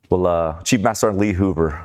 Well, Chief Master Sergeant Lee Hoover,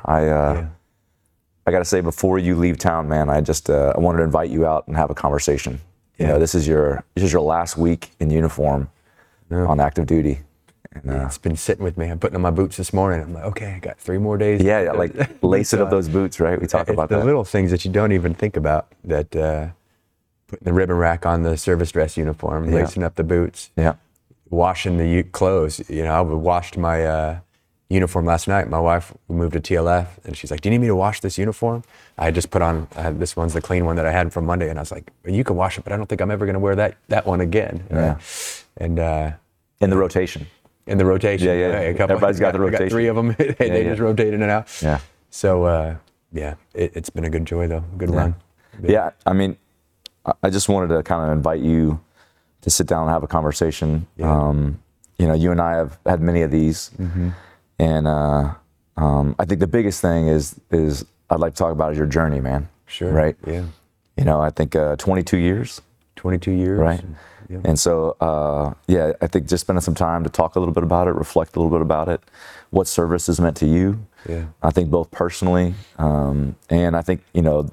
I got to say, before you leave town, man, I wanted to invite you out and have a conversation. You know, this is your last week in uniform on active duty. And, it's been sitting with me. I'm putting on my boots this morning. I'm like, okay, I got 3 more days. Yeah, like lacing up those boots, right? We talk about the that. little things that you don't even think about, that putting the ribbon rack on the service dress uniform, lacing up the boots, washing the clothes. You know, I washed my uniform last night. My wife, we moved to TLF, and she's like, do you need me to wash this uniform? I had just put on, this one's the clean one that I had from Monday, and I was like, you can wash it, but I don't think I'm ever going to wear that one again. Yeah. And in the rotation. In the rotation. Yeah. Everybody's got the rotation. I got 3 of them. They just rotate in and out. Yeah. So, it's been a good joy, though. Good run. Yeah, I mean, I just wanted to kind of invite you to sit down and have a conversation. Yeah. You know, you and I have had many of these. Mm-hmm. And I think the biggest thing is I'd like to talk about is your journey, man. Sure. Right? Yeah. You know, I think 22 years. 22 years. Right. Yeah. And so, I think just spending some time to talk a little bit about it, reflect a little bit about it, what service has meant to you. Yeah. I think both personally, and I think, you know,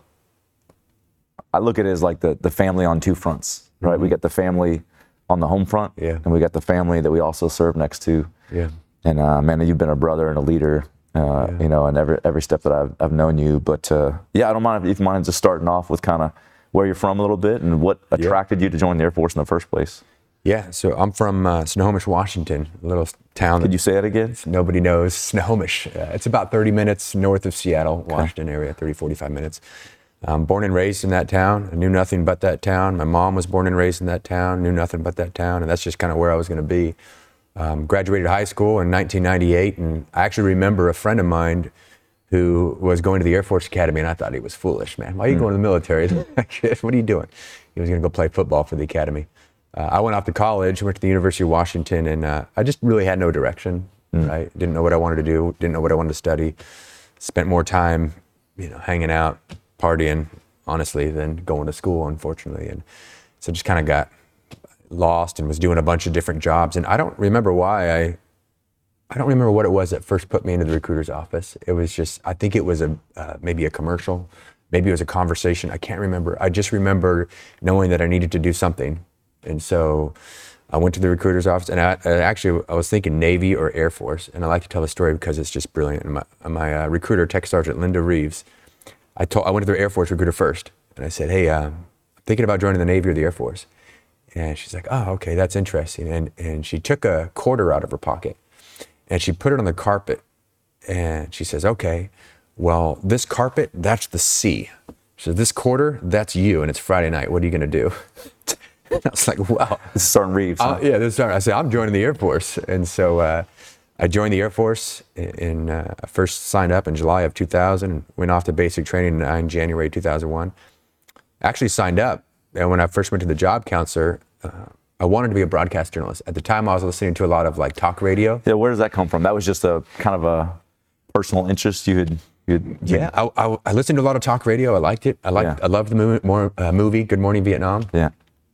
I look at it as like the family on 2 fronts, right? Mm-hmm. We got the family on the home front, and we got the family that we also serve next to. Yeah. And man, you've been a brother and a leader, you know, in every step that I've known you. But I don't mind if you mind just starting off with kind of where you're from a little bit and what attracted you to join the Air Force in the first place. Yeah, so I'm from Snohomish, Washington, a little town. Could you say it again? Nobody knows. Snohomish. It's about 30 minutes north of Seattle, Washington area, 30, 45 minutes. Born and raised in that town. I knew nothing but that town. My mom was born and raised in that town, knew nothing but that town, and that's just kind of where I was going to be. Graduated high school in 1998, and I actually remember a friend of mine who was going to the Air Force Academy, and I thought he was foolish, man. Why are you going to the military? What are you doing? He was going to go play football for the academy. I went off to college, went to the University of Washington, and I just really had no direction, right? Didn't know what I wanted to do, didn't know what I wanted to study. Spent more time, you know, hanging out, partying, honestly, than going to school, unfortunately. And so just kind of got lost and was doing a bunch of different jobs. And I don't remember why I don't remember what it was that first put me into the recruiter's office. It was just, I think it was maybe a commercial, maybe it was a conversation. I can't remember. I just remember knowing that I needed to do something. And so I went to the recruiter's office, and I was thinking Navy or Air Force. And I like to tell the story because it's just brilliant. And my recruiter, Tech Sergeant Linda Reeves, I went to the Air Force recruiter first. And I said, hey, I'm thinking about joining the Navy or the Air Force. And she's like, oh, okay, that's interesting. And she took a quarter out of her pocket and she put it on the carpet. And she says, okay, well, this carpet, that's the C. So this quarter, that's you, and it's Friday night. What are you going to do? I was like, wow. This is Sergeant Reeves. Huh? Yeah, this is Sergeant. I said, I'm joining the Air Force. And so I joined the Air Force. I first signed up in July of 2000 and went off to basic training in January 2001. Actually signed up, and when I first went to the job counselor, I wanted to be a broadcast journalist. At the time, I was listening to a lot of like talk radio. Yeah, where does that come from? That was just a kind of a personal interest you had. Yeah, I listened to a lot of talk radio. I liked it. I loved the movie Good Morning Vietnam. Yeah.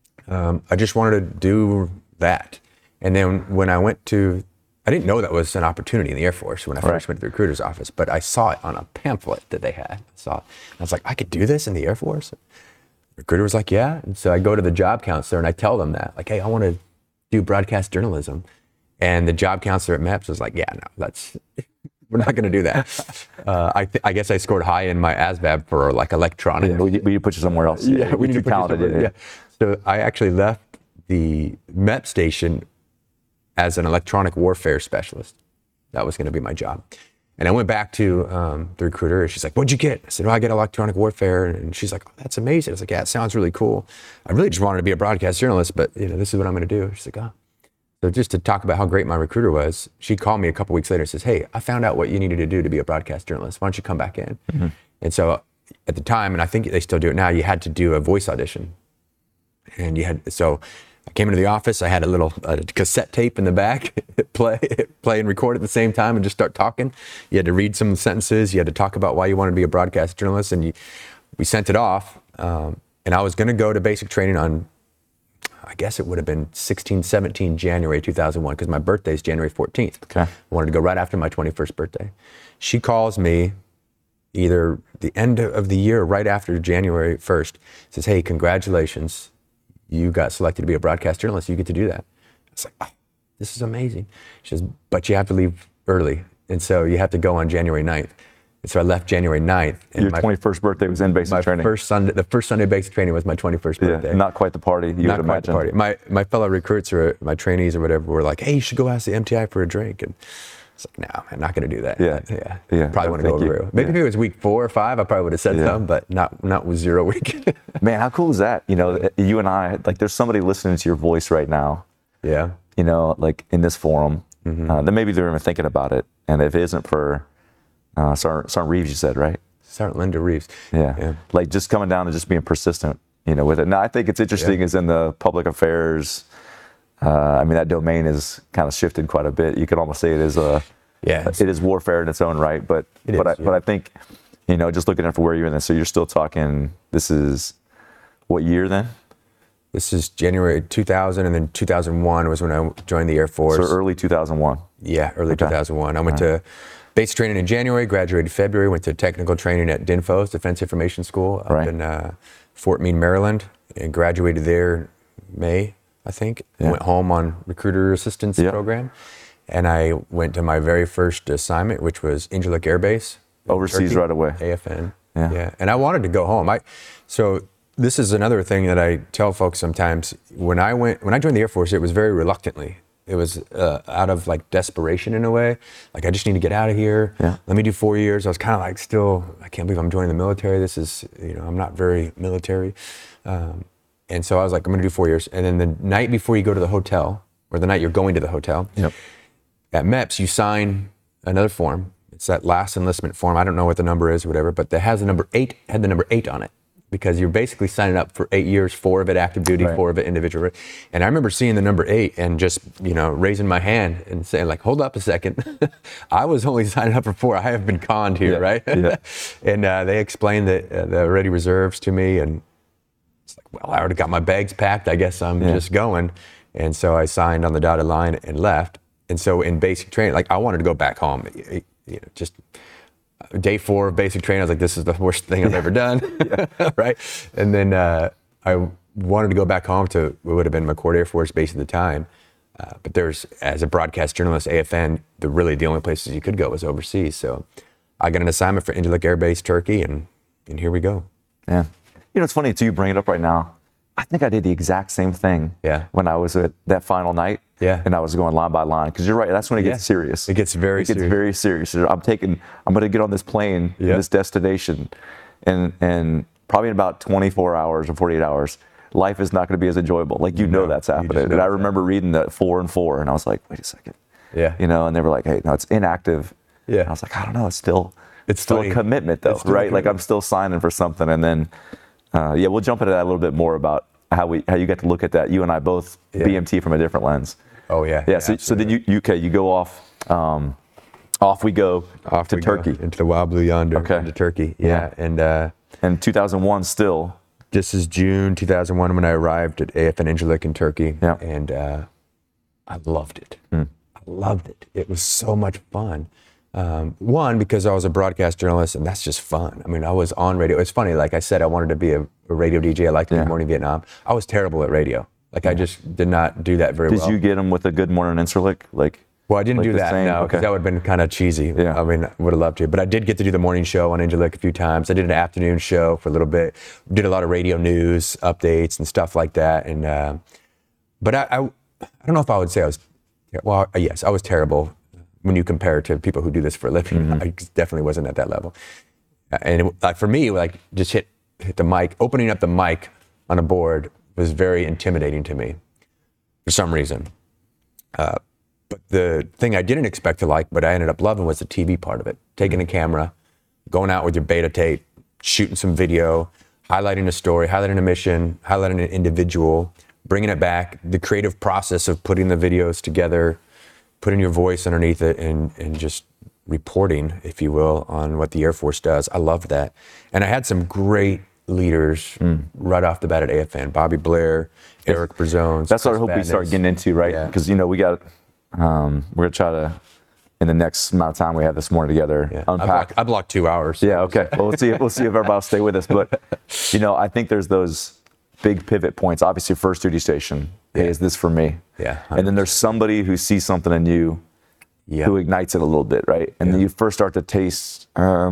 I just wanted to do that. And then when I went to, I didn't know that was an opportunity in the Air Force when I first went to the recruiter's office, but I saw it on a pamphlet that they had. I was like, I could do this in the Air Force? The recruiter was like, yeah. And so I go to the job counselor and I tell them that, like, hey, I want to do broadcast journalism. And the job counselor at MEPS was like, yeah, no, we're not going to do that. I guess I scored high in my ASVAB for like electronics. Yeah, we need to put you somewhere else. Yeah, we need to put you somewhere. Yeah. So I actually left the MEP station as an electronic warfare specialist. That was going to be my job. And I went back to the recruiter, and she's like, what'd you get? I said, I get electronic warfare. And she's like, oh, that's amazing. I was like, yeah, it sounds really cool. I really just wanted to be a broadcast journalist, but this is what I'm going to do. She's like, oh. So just to talk about how great my recruiter was, she called me a couple weeks later and says, hey, I found out what you needed to do to be a broadcast journalist. Why don't you come back in? Mm-hmm. And so at the time, and I think they still do it now, you had to do a voice audition. And so I came into the office, I had a little cassette tape in the back, play and record at the same time and just start talking. You had to read some sentences, you had to talk about why you wanted to be a broadcast journalist, and we sent it off. And I was gonna go to basic training on I guess it would have been 16, 17 January 2001, because my birthday is January 14th. Okay. I wanted to go right after my 21st birthday. She calls me either the end of the year or right after January 1st, says, hey, congratulations. You got selected to be a broadcast journalist. You get to do that. I was like, oh, this is amazing. She says, but you have to leave early. And so you have to go on January 9th. And so I left January 9th. And Your 21st birthday was in basic training. The first Sunday basic training was my 21st birthday. Yeah, not quite the party you would imagine. Not quite the party. My fellow recruits or my trainees or whatever were like, hey, you should go ask the MTI for a drink. And it's like, no, I'm not going to do that. Yeah. Probably want to go over. Maybe if it was week 4 or 5, I probably would have said something, but not with 0 week. Man, how cool is that? You know, you and I, like, there's somebody listening to your voice right now. Yeah. You know, like in this forum, then maybe they're even thinking about it. And if it isn't for Sergeant Reeves, you said, right? Sergeant Linda Reeves. Yeah. Like just coming down and just being persistent, you know, with it. Now, I think it's interesting is in the public affairs. I mean, that domain is kind of shifted quite a bit. You could almost say it is it is warfare in its own right. But I think, you know, just looking at for where you're in this, so you're still talking. This is what year then? This is January 2000, and then 2001 was when I joined the Air Force. So early 2001. Yeah, early 2001. I went to basic training in January, graduated February, went to technical training at DINFOS, Defense Information School, up in Fort Meade, Maryland, and graduated there May, I think. Went home on recruiter assistance program, and I went to my very first assignment, which was Incirlik Air Base. Overseas Turkey, right away. AFN. Yeah. And I wanted to go home. So this is another thing that I tell folks sometimes. When I joined the Air Force, it was very reluctantly. It was out of like desperation in a way. Like, I just need to get out of here. Yeah. Let me do 4 years. I was kind of like, still, I can't believe I'm joining the military. This is, you know, I'm not very military. And so I was like, I'm going to do 4 years. And then the night before you go to the hotel, or the night you're going to the hotel, at MEPS, you sign another form. It's that last enlistment form. I don't know what the number is or whatever, but that has the number 8, had the number 8 on it. Because you're basically signing up for 8 years, 4 of it active duty, 4 of it individual. And I remember seeing the number 8 and just, you know, raising my hand and saying like, hold up a second. I was only signing up for 4. I have been conned here, right? Yeah. And they explained the ready reserves to me. And it's like, well, I already got my bags packed. I guess I'm just going. And so I signed on the dotted line and left. And so in basic training, like, I wanted to go back home, you know, just... Day 4 of basic training, I was like, this is the worst thing I've ever done, right? And then I wanted to go back home to what would have been McChord Air Force Base at the time. But there's, as a broadcast journalist, AFN, the only places you could go was overseas. So I got an assignment for Incirlik Air Base, Turkey, and here we go. Yeah. You know, it's funny, too, you bring it up right now. I think I did the exact same thing when I was at that final night. Yeah. And I was going line by line, because you're right, that's when it gets serious. It gets very serious. It gets very serious. I'm going to get on this plane to this destination, and probably in about 24 hours or 48 hours, life is not going to be as enjoyable. Like, you know that's happening. And I remember reading that 4 and 4, and I was like, wait a second. Yeah. You know, and they were like, hey, no, it's inactive. Yeah. And I was like, I don't know, it's still funny. A commitment, though, right? Like, I'm still signing for something. And then, we'll jump into that a little bit more about how you get to look at that. You and I both BMT from a different lens. Oh yeah. Yeah. So then you go off. Off we go to Turkey. Into the wild blue yonder. Okay. Into Turkey. Yeah. And 2001 still. This is June 2001 when I arrived at AFN Incirlik in Turkey. Yeah. And I loved it. I loved it. It was so much fun. One, because I was a broadcast journalist, and that's just fun. I mean, I was on radio. It's funny, like I said, I wanted to be a radio DJ. I liked Good Morning Vietnam. I was terrible at radio. Like, I just did not do that very well. Did you get them with a Good Morning Incirlik? Well, I didn't do that, no, because that would have been kind of cheesy. Yeah. I mean, I would have loved to. But I did get to do the morning show on Incirlik a few times. I did an afternoon show for a little bit. Did a lot of radio news updates and stuff like that. And but I don't know if I would say I was, well, yes, I was terrible when you compare it to people who do this for a living. I definitely wasn't at that level. And for me, like, just hit the mic, opening up the mic on a board was very intimidating to me for some reason. But the thing I didn't expect to like, but I ended up loving, was the TV part of it. Taking a camera, going out with your beta tape, shooting some video, highlighting a story, highlighting a mission, highlighting an individual, bringing it back, the creative process of putting the videos together, putting your voice underneath it, and just reporting, if you will, on what the Air Force does. I loved that. And I had some great leaders right off the bat at AFN. Bobby Blair, Eric Brazones. That's what I hope we start getting into, right? Because, we got, we're going to try to, in the next amount of time we have this morning together, unpack. I blocked 2 hours. Yeah, okay. Well, we'll see if everybody will stay with us. But, I think there's those big pivot points. Obviously, first duty station. Hey, is this for me? Yeah. 100%. And then there's somebody who sees something in you who ignites it a little bit, right? And then you first start to taste,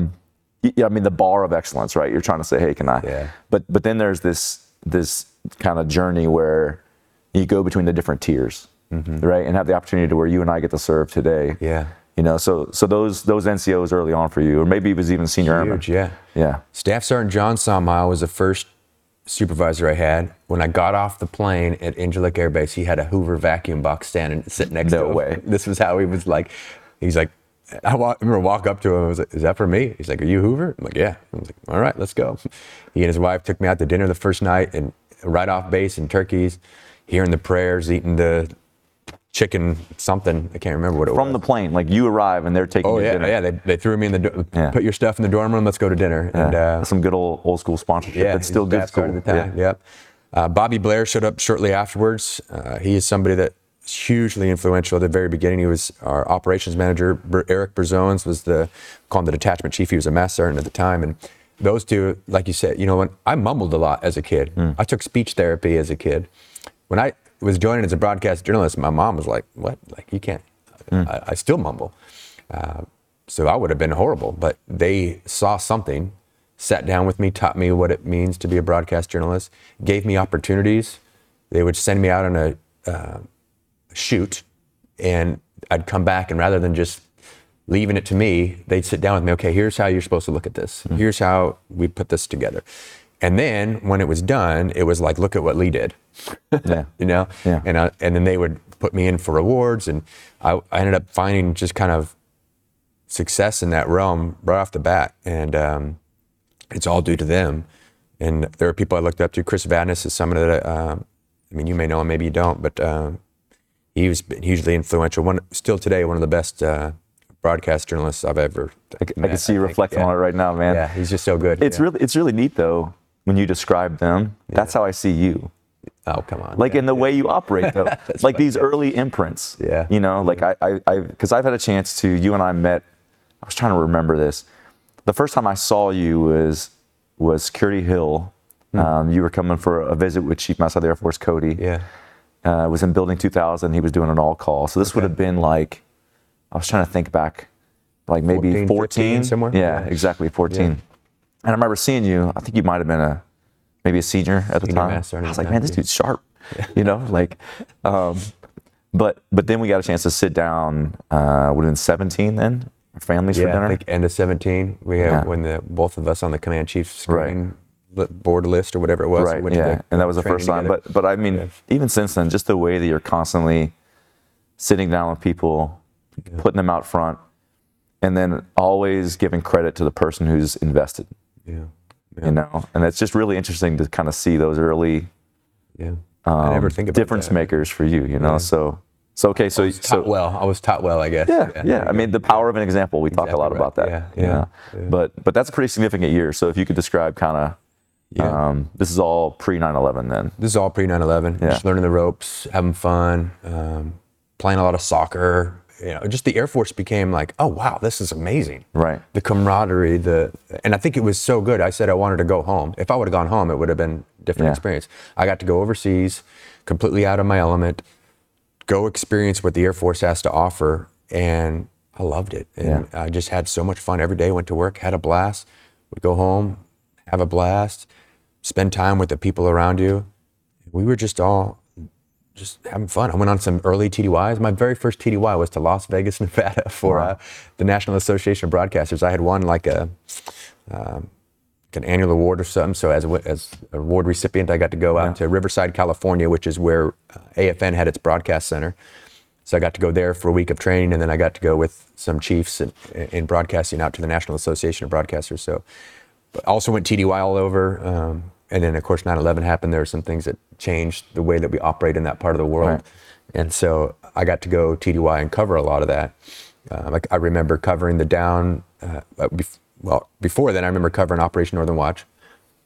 the bar of excellence, right? You're trying to say, hey, can I? Yeah. But then there's this kind of journey where you go between the different tiers, right? And have the opportunity to where you and I get to serve today. Yeah. So those NCOs early on for you, or maybe it was even senior airman. Huge, Yeah. Staff Sergeant John Sawmile was the first supervisor I had. When I got off the plane at Incirlik Air Base, he had a Hoover vacuum box sitting next to him. No way. This was how he was like. He's like, I remember walk up to him. I was like, "Is that for me?" He's like, "Are you Hoover?" I'm like, "Yeah." I was like, "All right, let's go." He and his wife took me out to dinner the first night, and right off base in Turkeys, hearing the prayers, eating the chicken something. I can't remember what it was. From the plane, like you arrive and they're taking you to dinner. Yeah. They threw me in the put your stuff in the dorm room. Let's go to dinner. Yeah. And some good old school sponsorship. Yeah, That's still good school. At the time. Yep. Bobby Blair showed up shortly afterwards. He is somebody that was hugely influential at the very beginning. He was our operations manager. Eric Brazones was call him the detachment chief. He was a master sergeant at the time. And those two, like you said, when I mumbled a lot as a kid. I took speech therapy as a kid. When I was joining as a broadcast journalist, my mom was like, "What? Like you can't." I still mumble. So I would have been horrible. But they saw something, sat down with me, taught me what it means to be a broadcast journalist, gave me opportunities. They would send me out on a shoot, and I'd come back, and rather than just leaving it to me, they'd sit down with me. Okay, here's how you're supposed to look at this. Here's how we put this together. And then when it was done, it was like, look at what Lee did. Yeah. Yeah. And then they would put me in for awards, and I ended up finding just kind of success in that realm right off the bat. And it's all due to them. And there are people I looked up to. Chris Vadnais is somebody that, you may know him, maybe you don't, but he was hugely influential. Still today, one of the best broadcast journalists I've ever met. I can see you reflecting on it right now, man. Yeah, he's just so good. It's really neat though when you describe them. That's how I see you. Oh, come on. Like in the way you operate though. Like these early imprints. Yeah. Like because I've had a chance to, you and I met, I was trying to remember this. The first time I saw you was Security Hill. You were coming for a visit with Chief Master of the Air Force, Cody. Yeah. It was in Building 2000. He was doing an all-call. So this would have been like, I was trying to think back, like maybe 14 somewhere. Yeah, exactly, 14. Yeah. And I remember seeing you. I think you might have been maybe a senior at the time. I was like, man, this dude's sharp. But then we got a chance to sit down. Would have been 17 then. Our families for dinner. I think end of 17. We had when both of us on the command chief screen board list or whatever it was. Right. Yeah. And that was the first time. But I mean, even since then, just the way that you're constantly sitting down with people, putting them out front, and then always giving credit to the person who's invested. Yeah. And it's just really interesting to kind of see those early I never think about difference that. makers for you, So okay, so I was taught well, I guess. Yeah. I mean, the power of an example. We talk a lot about that. Yeah. But that's a pretty significant year. So if you could describe kind of, this is all pre 9/11 then. This is all pre 9/11. Yeah. Just learning the ropes, having fun, playing a lot of soccer. Just the Air Force became like, oh wow, this is amazing. Right. The camaraderie, and I think it was so good. I said I wanted to go home. If I would have gone home, it would have been a different experience. I got to go overseas, completely out of my element, go experience what the Air Force has to offer, and I loved it. And I just had so much fun every day. Went to work, had a blast. Would go home, have a blast, spend time with the people around you. We were just all having fun. I went on some early TDYs. My very first TDY was to Las Vegas, Nevada for the National Association of Broadcasters. I had won like an annual award or something. So as a award recipient, I got to go out to Riverside, California, which is where AFN had its broadcast center. So I got to go there for a week of training, and then I got to go with some chiefs in broadcasting out to the National Association of Broadcasters. So but also went TDY all over. And then, of course, 9/11 happened. There were some things that changed the way that we operate in that part of the world. Right. And so I got to go TDY and cover a lot of that. I remember covering the down, before then I remember covering Operation Northern Watch.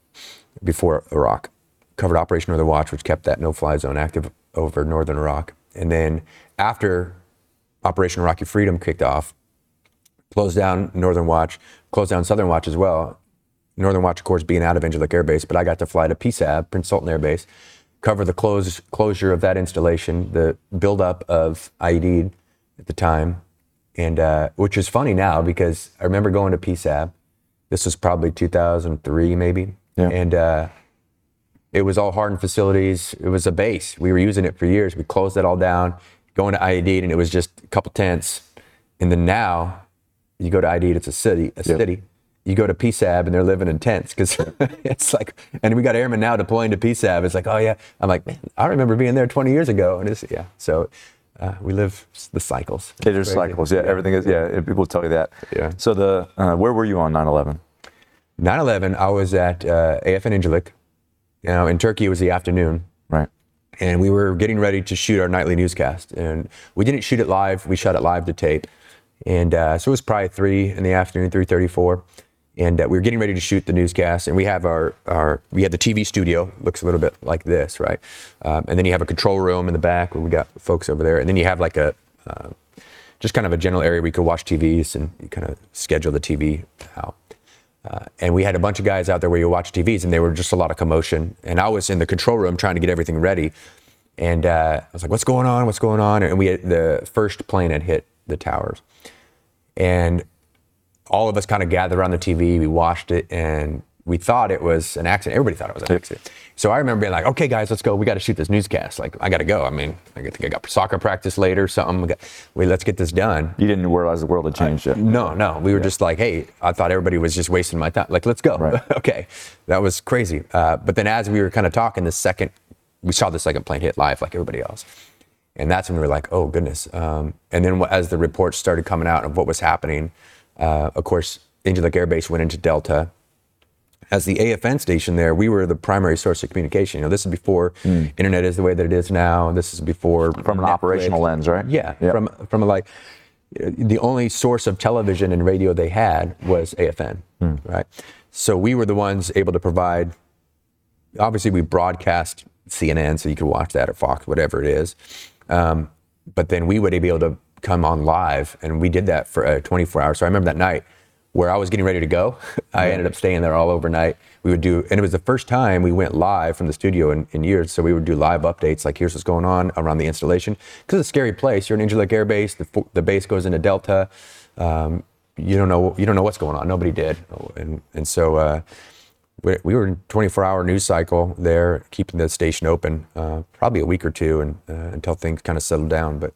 before Iraq. Covered Operation Northern Watch, which kept that no-fly zone active over northern Iraq. And then after Operation Iraqi Freedom kicked off, closed down Northern Watch, closed down Southern Watch as well. Northern Watch, of course, being out of Incirlik Air Base, but I got to fly to PSAB, Prince Sultan Air Base, cover the closure of that installation, the buildup of IED at the time, and which is funny now because I remember going to PSAB. This was probably 2003, maybe, and it was all hardened facilities. It was a base. We were using it for years. We closed it all down, going to IED, and it was just a couple tents. And then now, you go to IED, it's a city. You go to PSAB, and they're living in tents because it's like, and we got airmen now deploying to PSAB. It's like, oh yeah. I'm like, man, I remember being there 20 years ago. And it's, so we live the cycles. There's cycles, everything is, people tell you that. Yeah. So where were you on 9/11? 9/11, I was at AFN Incirlik. In Turkey, it was the afternoon. Right. And we were getting ready to shoot our nightly newscast. And we didn't shoot it live. We shot it live to tape. And so it was probably 3 in the afternoon, 3:34. And we were getting ready to shoot the newscast. And we have we had the TV studio, looks a little bit like this, right? And then you have a control room in the back where we got folks over there. And then you have like just kind of a general area where you could watch TVs and you kind of schedule the TV out. And we had a bunch of guys out there where you watch TVs, and there were just a lot of commotion. And I was in the control room trying to get everything ready. And I was like, what's going on? What's going on? And the first plane had hit the towers. And all of us kind of gathered around the TV. We watched it, and we thought it was an accident. Everybody thought it was an accident. So I remember being like, okay, guys, let's go. We got to shoot this newscast. Like, I got to go. I mean, I think I got soccer practice later or something. Let's get this done. You didn't realize the world had changed yet? No. We were just like, hey, I thought everybody was just wasting my time. Like, let's go. Right. Okay. That was crazy. But then as we were kind of talking, we saw the second plane hit live like everybody else. And that's when we were like, oh, goodness. And then as the reports started coming out of what was happening, of course, Incirlik Air Base went into Delta. As the AFN station there, we were the primary source of communication. This is before internet is the way that it is now. This is before from an operational lens, right? Yeah. Yep. From like the only source of television and radio they had was AFN, right? So we were the ones able to provide. Obviously, we broadcast CNN, so you could watch that, or Fox, whatever it is. But then we would be able to come on live, and we did that for 24 hours. So I remember that night where I was getting ready to go. I ended up staying there all overnight. We would do, and it was the first time we went live from the studio in years. So we would do live updates, like here's what's going on around the installation. Because it's a scary place. You're in Incirlik Air Base. The base goes into Delta. You don't know what's going on. Nobody did, and so we were in 24-hour news cycle there, keeping the station open probably a week or two, and until things kind of settled down. But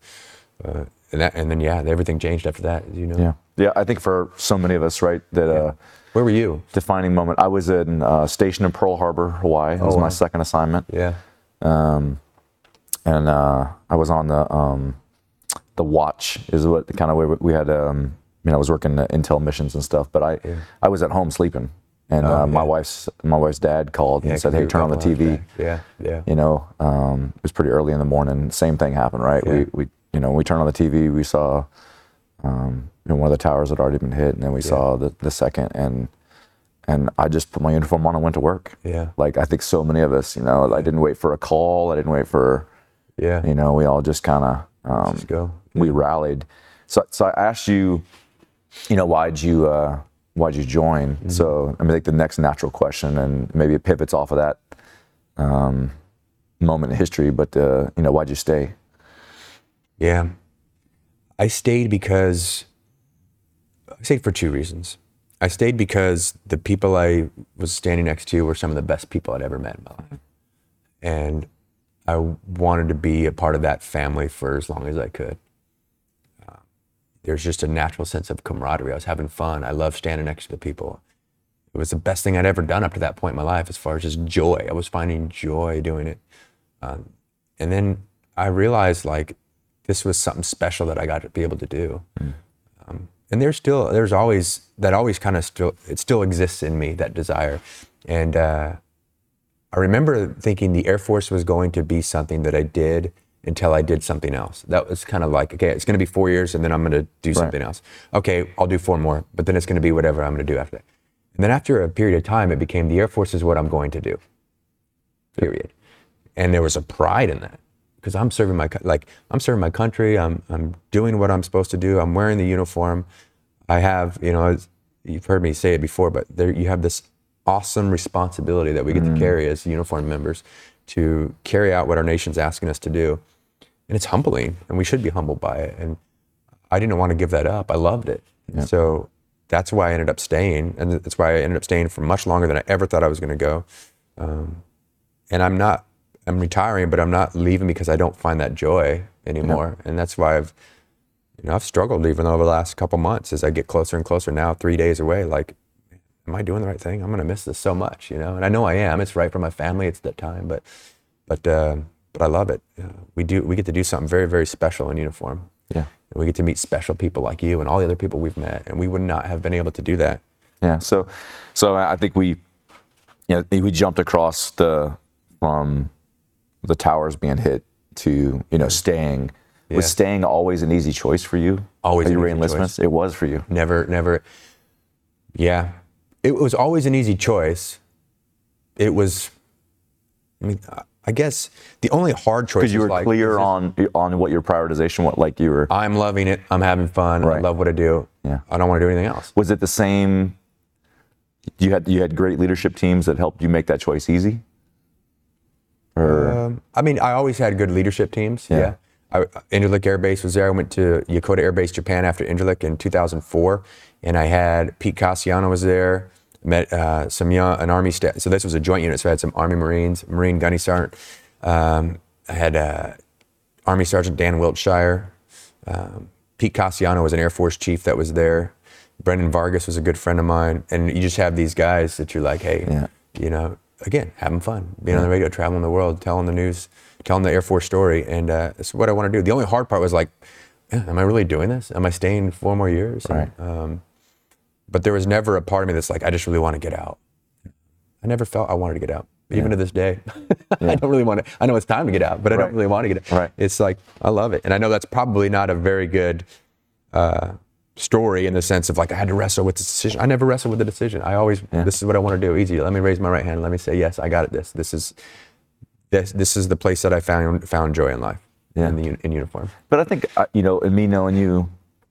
and then everything changed after that, as you know. Yeah. I think for so many of us, right, that where were you? Defining moment. I was stationed in Pearl Harbor, Hawaii. It was my second assignment. Yeah. And I was on the watch, is what kind of way we had. I was working Intel missions and stuff, but I was at home sleeping, and my wife's dad called and said, "Hey, turn on the TV." Yeah. It was pretty early in the morning. Same thing happened, right? Yeah. We turned on the TV. We saw one of the towers had already been hit, and then we saw the second, and I just put my uniform on and went to work. Yeah. Like I think so many of us, I didn't wait for a call. I didn't wait for, we all just kind of, just go. We rallied. So I asked you, why'd you join? Mm-hmm. So I think the next natural question, and maybe it pivots off of that moment in history, but why'd you stay? Yeah, I stayed for two reasons. I stayed because the people I was standing next to were some of the best people I'd ever met in my life. And I wanted to be a part of that family for as long as I could. There's just a natural sense of camaraderie. I was having fun. I loved standing next to the people. It was the best thing I'd ever done up to that point in my life as far as just joy. I was finding joy doing it. And then I realized this was something special that I got to be able to do. And there's always kind of it still exists in me, that desire. And I remember thinking the Air Force was going to be something that I did until I did something else. That was kind of like, okay, it's going to be 4 years and then I'm going to do something else. Okay, I'll do 4 more, but then it's going to be whatever I'm going to do after that. And then after a period of time, it became the Air Force is what I'm going to do, period. And there was a pride in that because I'm serving my country. I'm doing what I'm supposed to do. I'm wearing the uniform. I have, you've heard me say it before, but you have this awesome responsibility that we get to carry as uniform members to carry out what our nation's asking us to do. And it's humbling, and we should be humbled by it. And I didn't want to give that up. I loved it. Yeah. So that's why I ended up staying. And that's why I ended up staying for much longer than I ever thought I was going to go. And I'm retiring, but I'm not leaving because I don't find that joy anymore. Yeah. And that's why I've struggled even over the last couple months as I get closer and closer now, 3 days away. Like, am I doing the right thing? I'm going to miss this so much, And I know I am. It's right for my family. It's that time, but I love it. We get to do something very, very special in uniform. Yeah. And we get to meet special people like you and all the other people we've met, and we would not have been able to do that. Yeah. So I think we jumped across from the towers being hit to staying. Yeah. Was staying always an easy choice for you? Always. Your reenlistments? It was for you. Never. Yeah, it was always an easy choice. It was. I guess the only hard choice because you were clear on what your prioritization was. Like you were. I'm loving it. I'm having fun. Right. I love what I do. Yeah. I don't want to do anything else. Was it the same? You had great leadership teams that helped you make that choice easy. Or I always had good leadership teams. Yeah. Incirlik Air Base was there. I went to Yokota Air Base, Japan after Incirlik in 2004, and I had Pete Cassiano was there. Met an Army staff. So this was a joint unit. So I had some Army Marines, Marine Gunny Sergeant. I had Army Sergeant Dan Wiltshire. Pete Cassiano was an Air Force chief that was there. Brendan Vargas was a good friend of mine. And you just have these guys that you're like, hey, again, having fun, being on the radio, traveling the world, telling the news, telling the Air Force story. And it's what I want to do. The only hard part was like, am I really doing this? Am I staying 4 more years? Right. And, but there was never a part of me that's like, I just really want to get out. I never felt I wanted to get out, even to this day. I don't really want to. I know it's time to get out, but I don't really want to get out. Right. It's like, I love it. And I know that's probably not a very good story in the sense of like, I had to wrestle with the decision. I never wrestled with the decision. I always, this is what I want to do. Easy. Let me raise my right hand. Let me say, yes, I got it. This is the place that I found joy in life, in uniform. But I think, in me knowing you,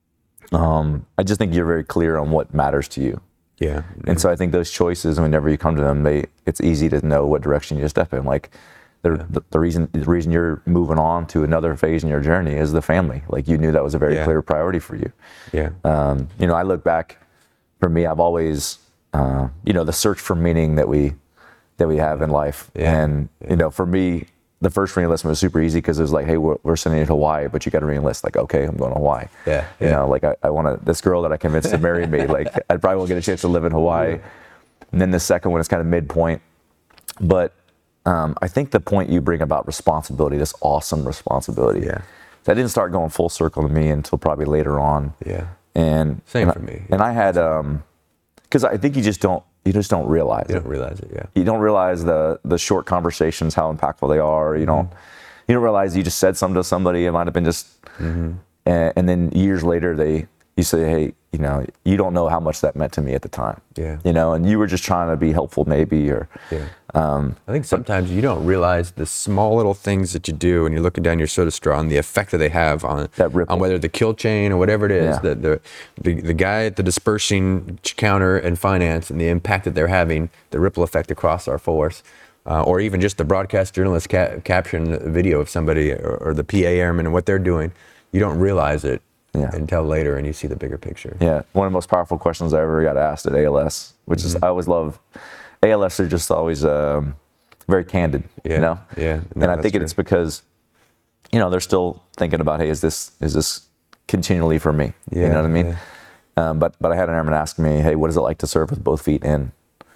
I just think you're very clear on what matters to you. Yeah. And so I think those choices, whenever you come to them, it's easy to know what direction you step in. Like the reason you're moving on to another phase in your journey is the family. Like you knew that was a very clear priority for you. Yeah. I look back, for me, I've always, the search for meaning that we have in life. Yeah. And, for me, the first reenlistment was super easy because it was like, hey, we're sending you to Hawaii, but you got to reenlist. Like, okay, I'm going to Hawaii. Yeah. Like I want this girl that I convinced to marry me. Like I probably won't get a chance to live in Hawaii. Yeah. And then the second one is kind of midpoint. But I think the point you bring about responsibility, this awesome responsibility, that didn't start going full circle to me until probably later on. Yeah. And same for me. And I had, because I think you just don't realize it. You don't realize it, yeah. You don't realize the short conversations, how impactful they are. You don't realize you just said something to somebody. It might have been just, and then years later you say, hey, you don't know how much that meant to me at the time. Yeah. And you were just trying to be helpful maybe, or. Yeah. I think sometimes you don't realize the small little things that you do, and you're looking down your soda straw and the effect that they have on whether the kill chain or whatever it is, the guy at the dispersing counter in finance and the impact that they're having, the ripple effect across our force, or even just the broadcast journalist capturing the video of somebody or the PA airman and what they're doing. You don't realize it until later, and you see the bigger picture. Yeah, one of the most powerful questions I ever got asked at ALS, which is I always love. ALS are just always very candid, Yeah, and I think it's because, they're still thinking about, hey, is this continually for me? Yeah, you know what I mean? Yeah. But I had an airman ask me, hey, what is it like to serve with both feet in?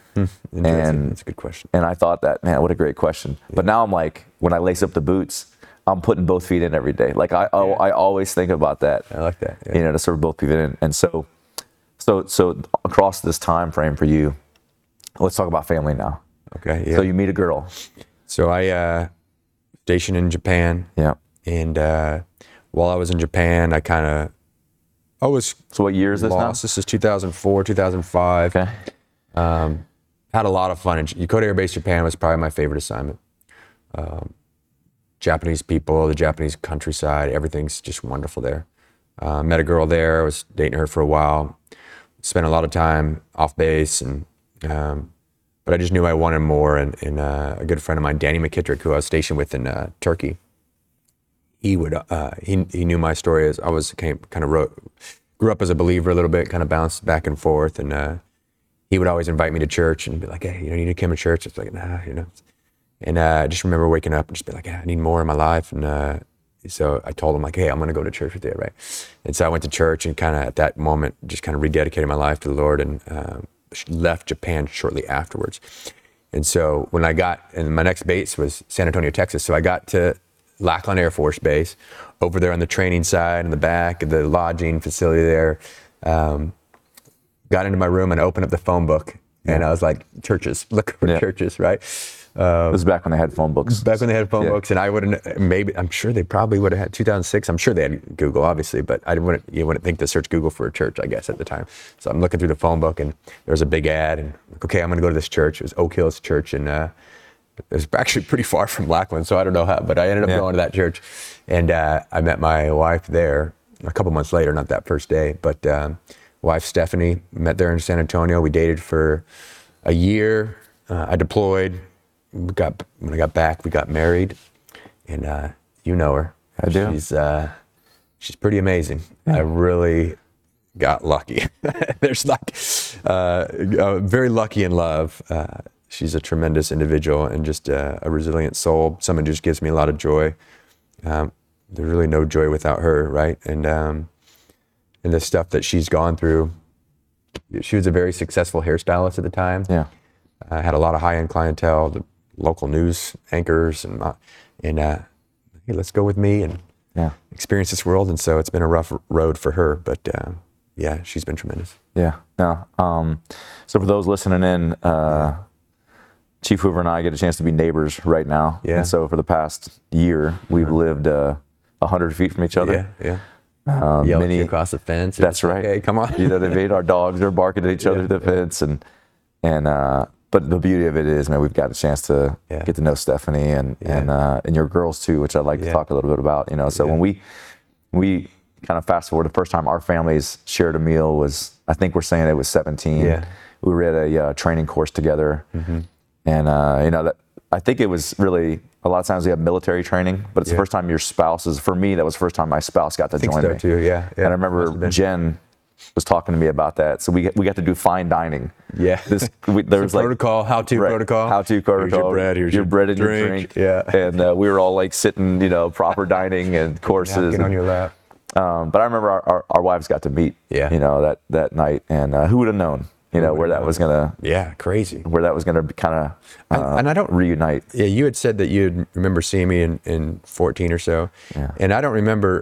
And that's a good question. And I thought that, man, what a great question. Yeah. But now I'm like, when I lace up the boots, I'm putting both feet in every day. Like I always think about that. I like that. Yeah. To serve both feet in. And so across this time frame for you, let's talk about family now. Okay. Yeah. So you meet a girl. So I stationed in Japan. Yeah. And while I was in Japan, I was. So what year is this now? This is 2004, 2005. Okay. Had a lot of fun. And Yokota Air Base, Japan was probably my favorite assignment. Japanese people, the Japanese countryside, everything's just wonderful there. Met a girl there, was dating her for a while, spent a lot of time off base, and but I just knew I wanted more. And a good friend of mine, Danny McKittrick, who I was stationed with in Turkey, he knew my story as I was grew up as a believer a little bit, kind of bounced back and forth, and he would always invite me to church and be like, hey, you need to come to church. It's like, nah, And I just remember waking up and just be like, I need more in my life. And so I told him like, hey, I'm going to go to church with you, right? And so I went to church and kind of at that moment, just kind of rededicated my life to the Lord, and left Japan shortly afterwards. And so when my next base was San Antonio, Texas. So I got to Lackland Air Force Base, over there on the training side in the back of the lodging facility there. Got into my room and opened up the phone book, and I was like, churches, look for churches, right? It was back when they had phone books. Back when they had phone books, and I I'm sure they probably would have had 2006. I'm sure they had Google, obviously, but you wouldn't think to search Google for a church, I guess, at the time. So I'm looking through the phone book, and there was a big ad, and like, okay, I'm going to go to this church. It was Oak Hills Church, and it was actually pretty far from Lackland, so I don't know how, but I ended up going to that church, and I met my wife there a couple months later, not that first day, but wife Stephanie, met there in San Antonio. We dated for a year. I deployed. When I got back, we got married, and you know her. I do. She's pretty amazing. Yeah. I really got lucky. There's like very lucky in love. She's a tremendous individual and just a resilient soul. Someone who just gives me a lot of joy. There's really no joy without her, right? And the stuff that she's gone through. She was a very successful hairstylist at the time. Yeah. Had a lot of high-end clientele, the local news anchors, and hey, let's go with me and experience this world. And so it's been a rough road for her, but yeah, she's been tremendous. Yeah. No. So for those listening in, Chief Hoover and I get a chance to be neighbors right now. Yeah. And so for the past year, we've lived 100 feet from each other. Yeah. Yelling across the fence. That's right. Hey, come on. You know what I mean? Our dogs are barking at each other through the fence, and but the beauty of it is, man, we've got a chance to get to know Stephanie and your girls too, which I'd like to talk a little bit about. So when we kind of fast forward, the first time our families shared a meal was, I think we're saying it was 17. Yeah. We were at a training course together, and that I think it was really, a lot of times we have military training, but it's the first time your spouse is, for me, that was the first time my spouse got to join me. Too, yeah. And I remember Jen was talking to me about that. So we got to do fine dining. Yeah. There was protocol, how-to protocol. How-to protocol. Here's your bread and your drink. Yeah. And we were all like sitting, proper dining and courses. Napkin on your lap. But I remember our wives got to meet, that night. And who would have known, where that was going to. Crazy. Where that was going to kind of and I don't reunite. Yeah, you had said that you'd remember seeing me in 14 or so. Yeah. And I don't remember.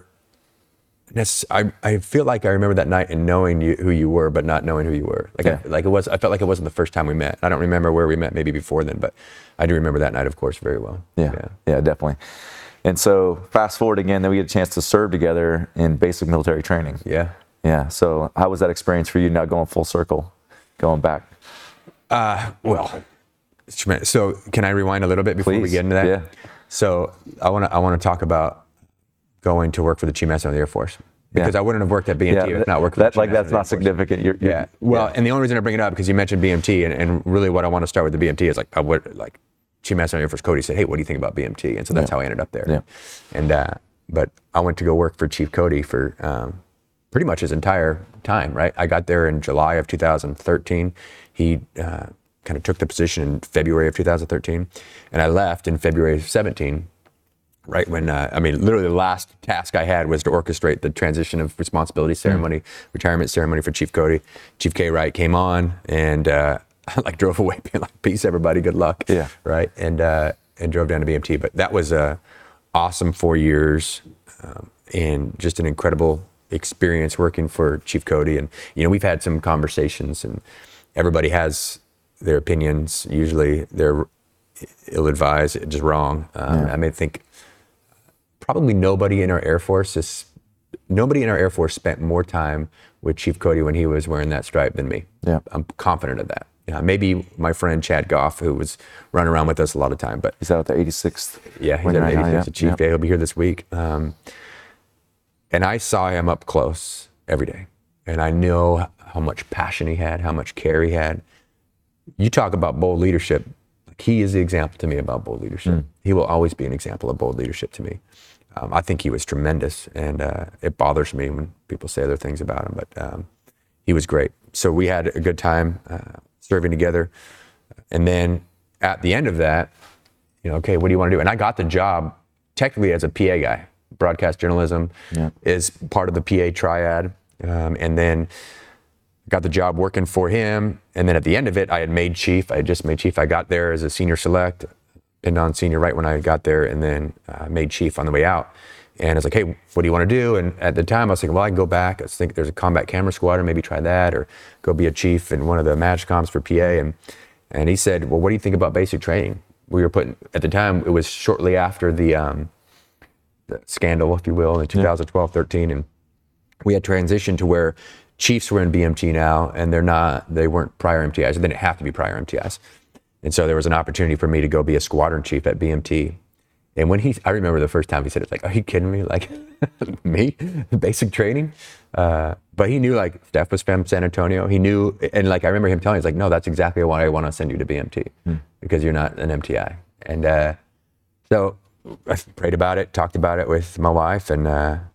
I feel like I remember that night and knowing who you were, but not knowing who you were. I felt like it wasn't the first time we met. I don't remember where we met, maybe before then, but I do remember that night, of course, very well. Yeah, definitely. And so fast forward again, then we get a chance to serve together in basic military training. Yeah. So how was that experience for you now, going full circle, going back? Well, it's tremendous. So can I rewind a little bit before we get into that? Yeah. So I want to talk about going to work for the Chief Master of the Air Force, because I wouldn't have worked at BMT if not worked for the Chief Master that's not significant. And the only reason I bring it up because you mentioned BMT, and really what I want to start with the BMT is like Chief Master of the Air Force Cody said, hey, what do you think about BMT? And so that's how I ended up there. Yeah. And but I went to go work for Chief Cody for pretty much his entire time. Right, I got there in July of 2013. He kind of took the position in February of 2013, and I left in February of 17. Right when, literally the last task I had was to orchestrate the transition of responsibility ceremony, retirement ceremony for Chief Cody. Chief K. Wright came on and I drove away being like, peace everybody, good luck. Yeah. Right. And drove down to BMT. But that was a awesome 4 years and just an incredible experience working for Chief Cody. And, we've had some conversations and everybody has their opinions. Usually they're ill-advised, just wrong. I think probably nobody in our Air Force spent more time with Chief Cody when he was wearing that stripe than me. Yeah. I'm confident of that. Yeah, maybe my friend Chad Goff, who was running around with us a lot of time, but He's out at the 86th. yeah, he's right now, a chief. Yeah, he'll be here this week. And I saw him up close every day, and I know how much passion he had, how much care he had. You talk about bold leadership. Like, he is the example to me about bold leadership. He will always be an example of bold leadership to me. I think he was tremendous, and it bothers me when people say other things about him, but he was great. So we had a good time serving together. And then at the end of that, okay, what do you want to do? And I got the job technically as a PA guy. Broadcast journalism is part of the PA triad. And then got the job working for him. And then at the end of it, I had made chief. I had just made chief. I got there as a senior select, pinned on senior right when I got there, and then made chief on the way out. And I was like, hey, what do you want to do? And at the time, I was thinking, well, I can go back. I was thinking there's a combat camera squadron, maybe try that, or go be a chief in one of the MAGCOMs for PA. And he said, well, what do you think about basic training? We were putting, at the time, it was shortly after the scandal, if you will, in 2012, 13. And we had transitioned to where chiefs were in BMT now, and they weren't prior MTIs. They didn't have to be prior MTIs. And so there was an opportunity for me to go be a squadron chief at BMT. And when I remember the first time he said, it's like, are you kidding me? Like, me? Basic training? But he knew, like, Steph was from San Antonio. He knew, and like, I remember him telling me, he's like, no, that's exactly why I want to send you to BMT, because you're not an MTI. And so I prayed about it, talked about it with my wife, and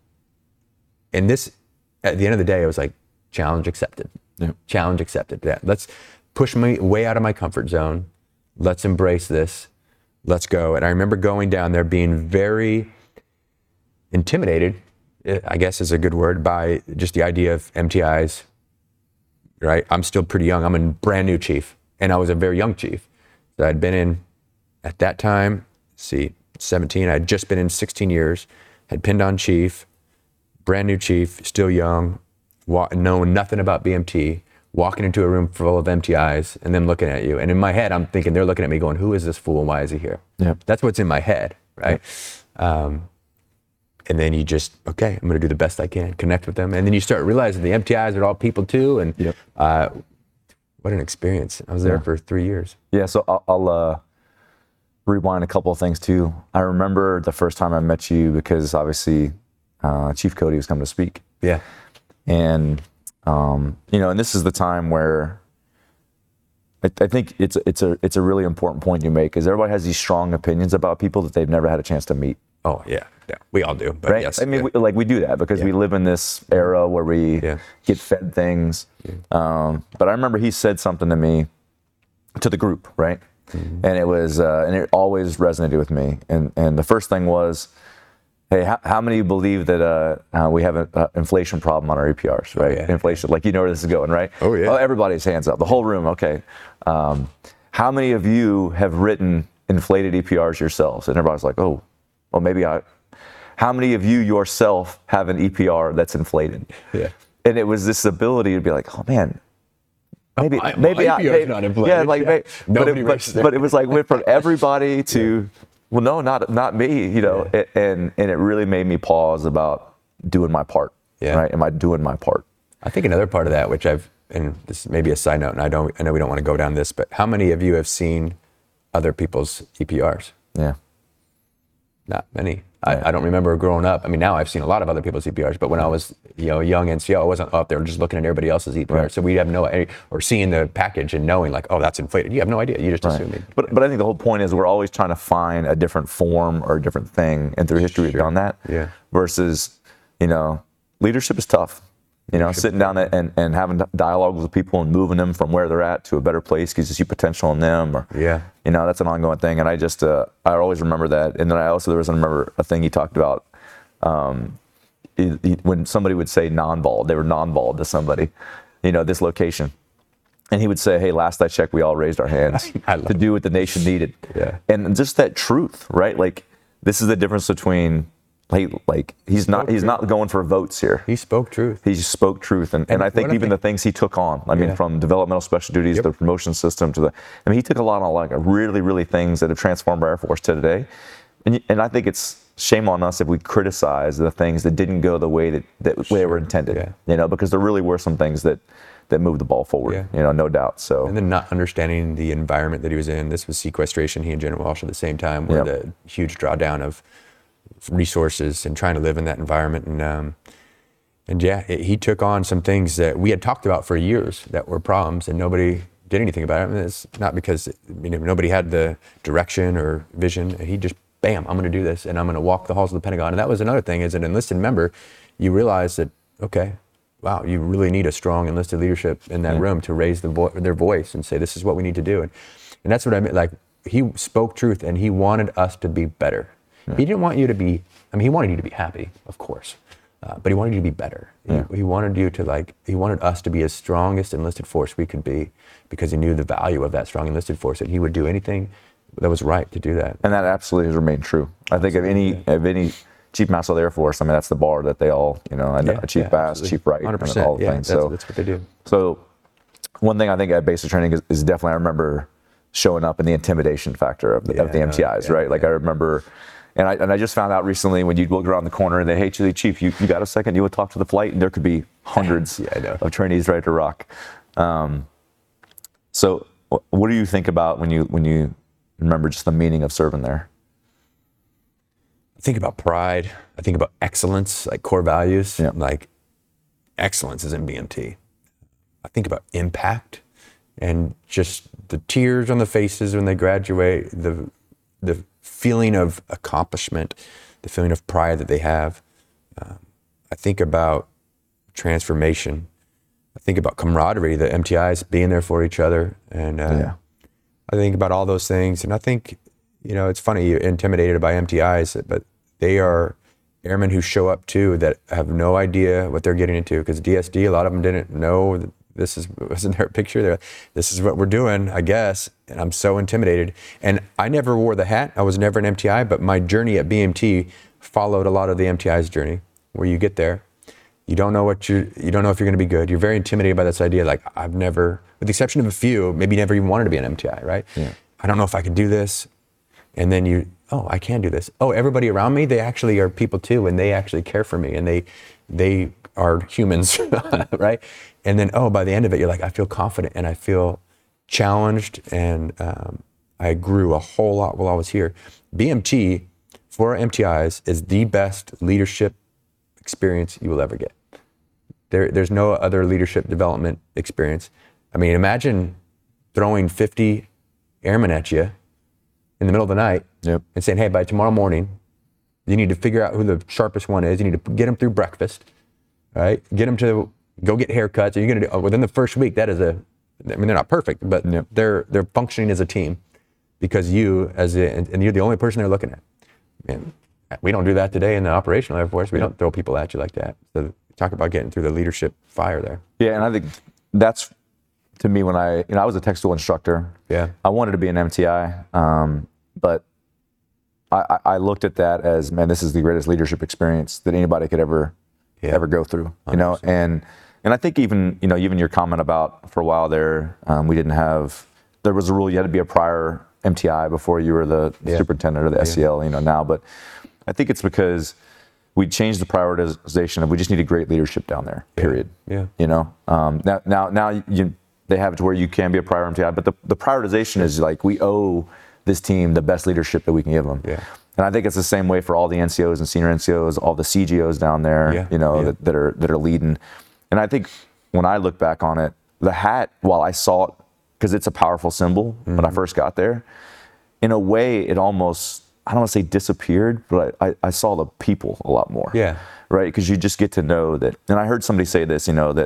this, at the end of the day, it was like, challenge accepted. Yeah. Challenge accepted. Yeah. Let's push me way out of my comfort zone. Let's embrace this. Let's go. And I remember going down there being very intimidated, I guess is a good word, by just the idea of MTIs, right? I'm still pretty young. I'm a brand new chief, and I was a very young chief. So I'd been in, at that time, 17, I had just been in 16 years, had pinned on chief, brand new chief, still young, knowing nothing about BMT, walking into a room full of MTIs and them looking at you. And in my head, I'm thinking they're looking at me going, who is this fool and why is he here? Yep. That's what's in my head, right? Yep. And then you just, okay, I'm going to do the best I can, connect with them. And then you start realizing the MTIs are all people too. And what an experience. I was there for 3 years. Yeah, so I'll rewind a couple of things too. I remember the first time I met you because obviously Chief Cody was coming to speak. Yeah. And and this is the time where I think it's a really important point you make, because everybody has these strong opinions about people that they've never had a chance to meet. Oh yeah, we all do. But right? Yes, I mean, we do that because we live in this era where we get fed things. Yeah. But I remember he said something to me, to the group, right? Mm-hmm. And it was, and it always resonated with me. And the first thing was, hey, how many of you believe that we have an inflation problem on our EPRs, right? Oh, yeah. Inflation, like, where this is going, right? Oh, yeah. Oh, everybody's hands up, the whole room, okay. How many of you have written inflated EPRs yourselves? And everybody's like, oh, well, maybe how many of you yourself have an EPR that's inflated? Yeah. And it was this ability to be like, oh, man, maybe not inflated. Yeah, like, yeah. But it was like, went from everybody to, well, no, not me, and it really made me pause about doing my part, right? Am I doing my part? I think another part of that, and this may be a side note, and I know we don't want to go down this, but how many of you have seen other people's EPRs? Yeah. Not many. I don't remember growing up. I mean, now I've seen a lot of other people's EPRs, but when I was young NCO, I wasn't up there just looking at everybody else's EPR. Right. So we have or seeing the package and knowing like, oh, that's inflated. You have no idea. You just assume it. But I think the whole point is we're always trying to find a different form or a different thing. And through history, we've done that. Yeah. Versus, leadership is tough. Sitting down and having dialogue with people and moving them from where they're at to a better place because you see potential in them. Or, that's an ongoing thing. And I just, I always remember that. And then I also remember a thing he talked about when somebody would say non-bald, they were non-bald to somebody, this location. And he would say, hey, last I checked, we all raised our hands to do what the nation needed. Yeah. And just that truth, right? Like, this is the difference between, he's not going for votes here. He spoke truth. He just spoke truth. And I think even the things he took on, I mean, from developmental special duties, the promotion system he took a lot on, like, really, really things that have transformed our Air Force to today. And I think it's shame on us if we criticize the things that didn't go the way that they were intended, because there really were some things that that moved the ball forward. Yeah. You know, no doubt. So and then not understanding the environment that he was in. This was sequestration. He and General Walsh at the same time were the huge drawdown of resources and trying to live in that environment. And he took on some things that we had talked about for years that were problems, and nobody did anything about it. And it's not because nobody had the direction or vision. He just, bam, I'm going to do this, and I'm going to walk the halls of the Pentagon. And that was another thing. As an enlisted member, you realize that, okay, wow, you really need a strong enlisted leadership in that room to raise their voice and say, this is what we need to do. And that's what I mean. Like, he spoke truth, and he wanted us to be better. Yeah. He didn't want you to be, he wanted you to be happy, of course. But he wanted you to be better. Yeah. He wanted you to he wanted us to be as strongest enlisted force we could be, because he knew the value of that strong enlisted force, and he would do anything that was right to do that. And that absolutely has remained true. I think of any Chief Master of the Air Force, that's the bar that they all, Chief Bass, Chief Wright, 100%. all the things. That's what they do. So one thing I think at basic training is definitely, I remember showing up in the intimidation factor of the MTIs, right? Like I remember. And I just found out recently, when you'd look around the corner and they, hey, Chief, you got a second? You would talk to the flight? And there could be hundreds of trainees ready to rock. So what do you think about when you remember just the meaning of serving there? I think about pride. I think about excellence, like core values. Yeah. Like excellence is in BMT. I think about impact and just the tears on the faces when they graduate, the feeling of accomplishment, the feeling of pride that they have. I think about transformation. I think about camaraderie, the MTIs being there for each other. And I think about all those things. And I think, it's funny, you're intimidated by MTIs, but they are airmen who show up too that have no idea what they're getting into, because DSD, a lot of them didn't know that wasn't their picture. This is what we're doing, I guess. And I'm so intimidated. And I never wore the hat. I was never an MTI, but my journey at BMT followed a lot of the MTI's journey, where you get there, you don't know if you're going to be good. You're very intimidated by this idea. Like, I've never, with the exception of a few, maybe never even wanted to be an MTI, right? Yeah. I don't know if I could do this. And then I can do this. Oh, everybody around me, they actually are people too, and they actually care for me, and they are humans, right? And then, by the end of it, you're like, I feel confident and I feel challenged, and I grew a whole lot while I was here. BMT, for MTIs, is the best leadership experience you will ever get. There's no other leadership development experience. Imagine throwing 50 airmen at you in the middle of the night and saying, hey, by tomorrow morning, you need to figure out who the sharpest one is. You need to get them through breakfast, right? Get them to go get haircuts. You're going to do within the first week. That is they're not perfect, but they're functioning as a team, because and you're the only person they're looking at. And we don't do that today in the operational Air Force. We don't throw people at you like that. So talk about getting through the leadership fire there. Yeah, and I think that's, to me, when I was a tech school instructor. Yeah, I wanted to be an MTI, but I looked at that as, man, this is the greatest leadership experience that anybody could ever go through. 100%. And I think even your comment about, for a while there, there was a rule you had to be a prior MTI before you were the superintendent or the SEL, now. But I think it's because we changed the prioritization of, we just needed great leadership down there, period. Yeah. Now they have it to where you can be a prior MTI, but the prioritization is like, we owe this team the best leadership that we can give them. Yeah. And I think it's the same way for all the NCOs and senior NCOs, all the CGOs down there, that are leading. And I think when I look back on it, the hat, while I saw it, because it's a powerful symbol when I first got there, in a way it almost, I don't want to say disappeared, but I saw the people a lot more. Yeah. Right? Because you just get to know that. And I heard somebody say this, that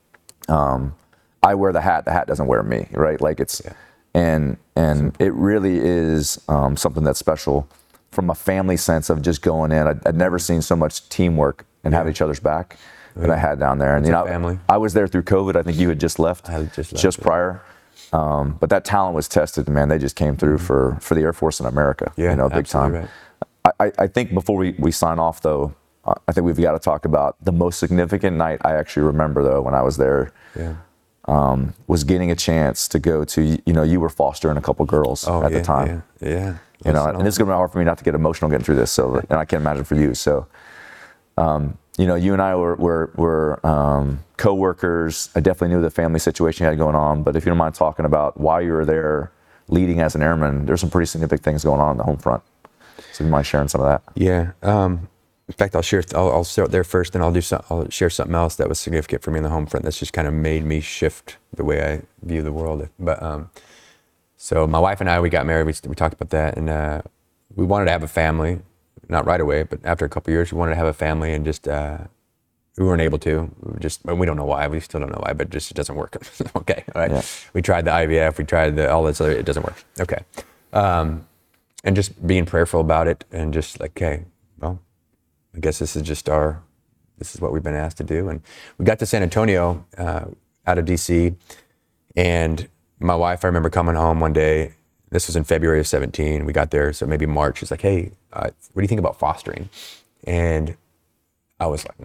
I wear the hat doesn't wear me, right? Like it's, and it really is something that's special from a family sense of just going in. I'd never seen so much teamwork and having each other's back than I had down there. And family. I was there through COVID. I think you had just left. I had just left, just prior. But that talent was tested, man. They just came through for the Air Force in America, big time. Right. I think before we sign off, though, I think we've got to talk about the most significant night I actually remember, though, when I was there. Yeah. Was getting a chance to go to, you were fostering a couple girls at the time. Yeah. And it's going to be hard for me not to get emotional getting through this. So, and I can't imagine for you. So, you and I were co-workers. I definitely knew the family situation you had going on, but if you don't mind talking about why you were there leading as an airman, there's some pretty significant things going on the home front. So you mind sharing some of that? Yeah. In fact, I'll start there first, and I'll share something else that was significant for me in the home front. That's just kind of made me shift the way I view the world. But so my wife and I, we got married. We talked about that, and we wanted to have a family, not right away, but after a couple of years, we wanted to have a family, and just we weren't able to. We don't know why. We still don't know why, but it doesn't work. Okay, all right. Yeah. We tried the IVF. We tried all this other. It doesn't work. Okay, and just being prayerful about it, and just like, okay, well, I guess this is what we've been asked to do. And we got to San Antonio out of DC, and my wife, I remember coming home one day. This was in February of 17. We got there, so maybe March. She's like, hey, what do you think about fostering? And I was like,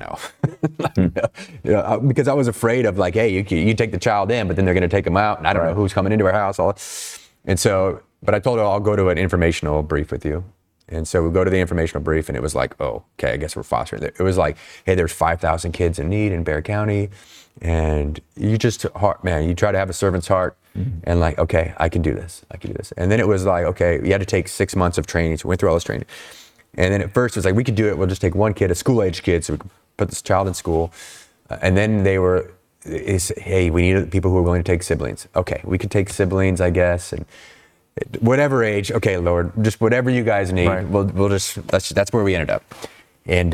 no. Because I was afraid of like, hey, you take the child in, but then they're going to take him out, and I don't know who's coming into our house. And so, but I told her, I'll go to an informational brief with you. And so we go to the informational brief, and it was like, oh, okay, I guess we're fostering. It was like, hey, there's 5,000 kids in need in Bexar County, and you try to have a servant's heart, and like, okay, I can do this. And then it was like, okay, you had to take 6 months of training. So we went through all this training. And then at first it was like, we could do it. We'll just take one kid, a school-age kid, so we could put this child in school. And then hey, we need people who are willing to take siblings. Okay, we could take siblings, I guess, and whatever age, okay, Lord, just whatever you guys need, we'll just, that's where we ended up. And